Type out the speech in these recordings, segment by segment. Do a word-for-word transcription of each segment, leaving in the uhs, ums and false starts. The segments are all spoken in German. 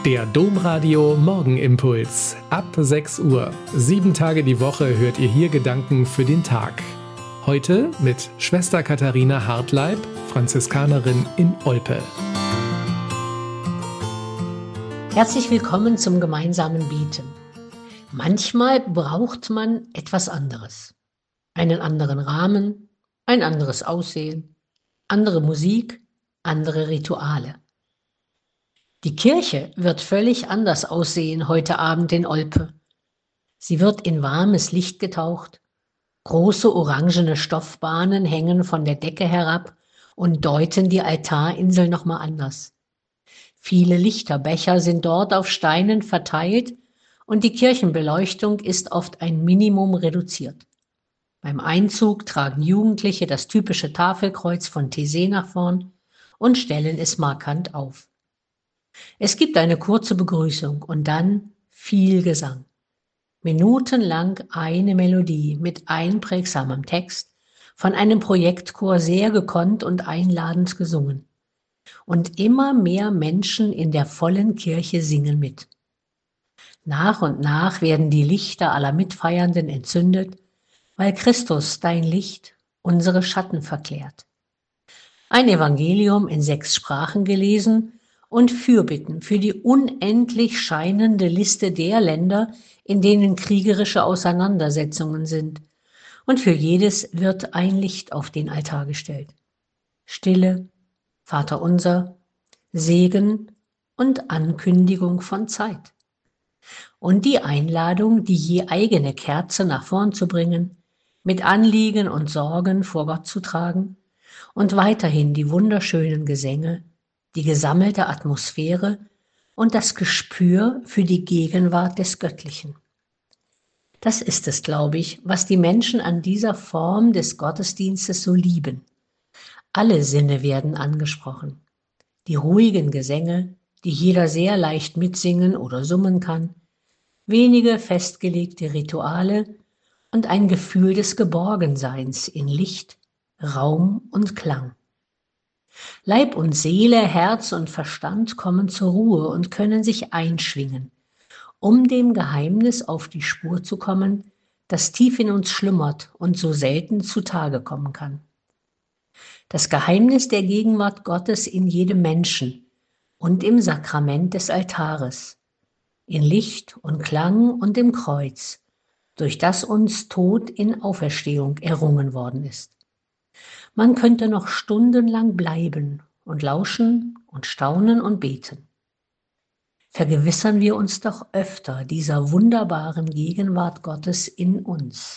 Der Domradio Morgenimpuls. Ab sechs Uhr. Sieben Tage die Woche hört ihr hier Gedanken für den Tag. Heute mit Schwester Katharina Hartleib, Franziskanerin in Olpe. Herzlich willkommen zum gemeinsamen Beten. Manchmal braucht man etwas anderes. Einen anderen Rahmen, ein anderes Aussehen, andere Musik, andere Rituale. Die Kirche wird völlig anders aussehen heute Abend in Olpe. Sie wird in warmes Licht getaucht, große orangene Stoffbahnen hängen von der Decke herab und deuten die Altarinsel nochmal anders. Viele Lichterbecher sind dort auf Steinen verteilt und die Kirchenbeleuchtung ist oft ein Minimum reduziert. Beim Einzug tragen Jugendliche das typische Tafelkreuz von Taizé nach vorn und stellen es markant auf. Es gibt eine kurze Begrüßung und dann viel Gesang. Minutenlang eine Melodie mit einprägsamem Text, von einem Projektchor sehr gekonnt und einladend gesungen. Und immer mehr Menschen in der vollen Kirche singen mit. Nach und nach werden die Lichter aller Mitfeiernden entzündet, weil Christus, dein Licht, unsere Schatten verklärt. Ein Evangelium in sechs Sprachen gelesen und Fürbitten für die unendlich scheinende Liste der Länder, in denen kriegerische Auseinandersetzungen sind. Und für jedes wird ein Licht auf den Altar gestellt. Stille, Vaterunser, Segen und Ankündigung von Zeit. Und die Einladung, die je eigene Kerze nach vorn zu bringen, mit Anliegen und Sorgen vor Gott zu tragen und weiterhin die wunderschönen Gesänge, die gesammelte Atmosphäre und das Gespür für die Gegenwart des Göttlichen. Das ist es, glaube ich, was die Menschen an dieser Form des Gottesdienstes so lieben. Alle Sinne werden angesprochen. Die ruhigen Gesänge, die jeder sehr leicht mitsingen oder summen kann, wenige festgelegte Rituale und ein Gefühl des Geborgenseins in Licht, Raum und Klang. Leib und Seele, Herz und Verstand kommen zur Ruhe und können sich einschwingen, um dem Geheimnis auf die Spur zu kommen, das tief in uns schlummert und so selten zutage kommen kann. Das Geheimnis der Gegenwart Gottes in jedem Menschen und im Sakrament des Altares, in Licht und Klang und im Kreuz, durch das uns Tod in Auferstehung errungen worden ist. Man könnte noch stundenlang bleiben und lauschen und staunen und beten. Vergewissern wir uns doch öfter dieser wunderbaren Gegenwart Gottes in uns.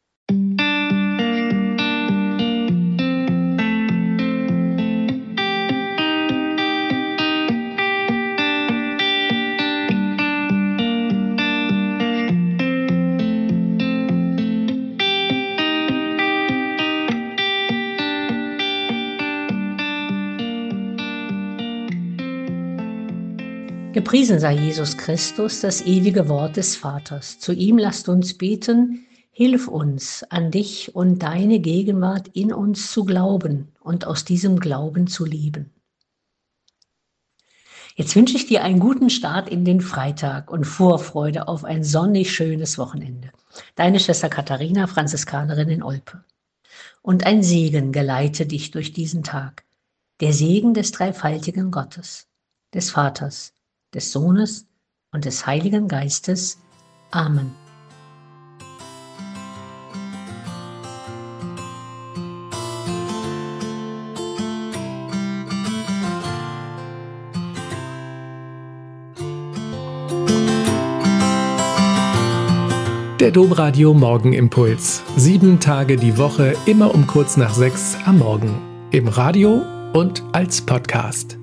Gepriesen sei Jesus Christus, das ewige Wort des Vaters. Zu ihm lasst uns beten, hilf uns, an dich und deine Gegenwart in uns zu glauben und aus diesem Glauben zu leben. Jetzt wünsche ich dir einen guten Start in den Freitag und Vorfreude auf ein sonnig schönes Wochenende. Deine Schwester Katharina, Franziskanerin in Olpe. Und ein Segen geleite dich durch diesen Tag. Der Segen des dreifaltigen Gottes, des Vaters, des Sohnes und des Heiligen Geistes. Amen. Der Domradio Morgenimpuls. Sieben Tage die Woche, immer um kurz nach sechs am Morgen. Im Radio und als Podcast.